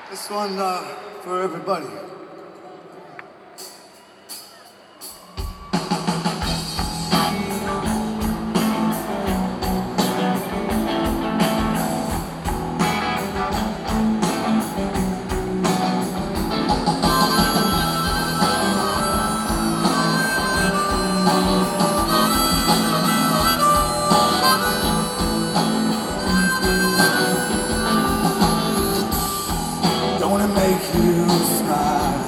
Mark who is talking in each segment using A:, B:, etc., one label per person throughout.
A: This one for everybody. Don't it make you smile?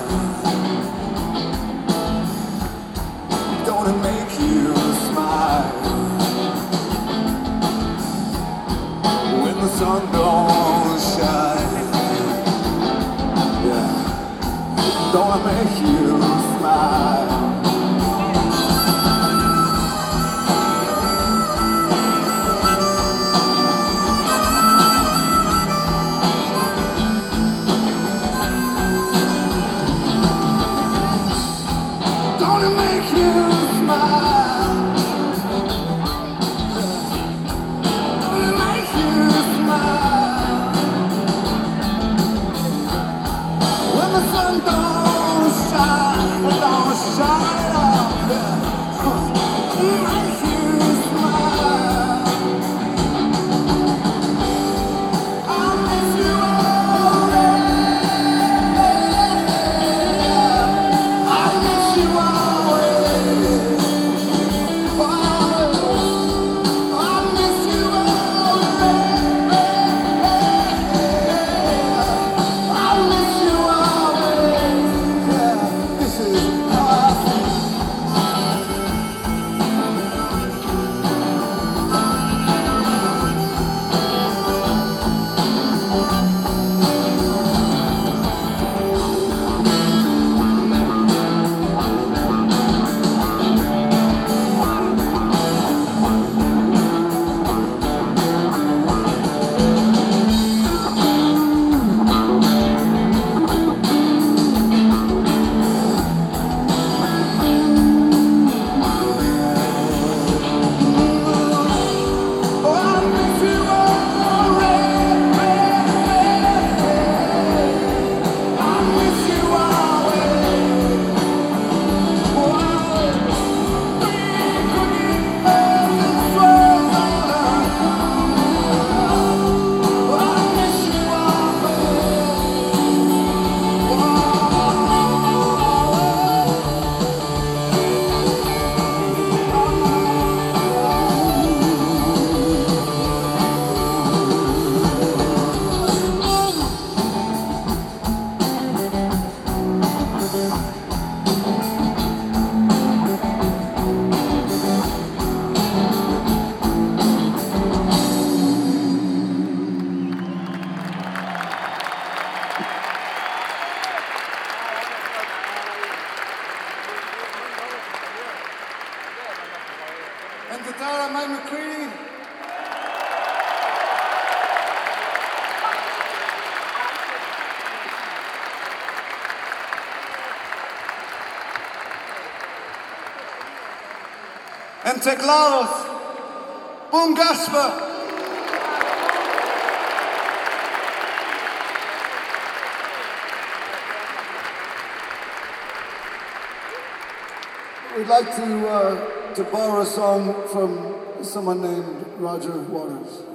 A: Don't it make you smile? When the sun don't shine, yeah. Don't it make you smile? Don't it make you smile? Don't it make you smile? When the sun don't shine up, yeah. It makes you smile. I miss you already. I miss you already. And guitar, Mike McCready. And teclados, Boom Gasper. We'd like to borrow a song from someone named Roger Waters.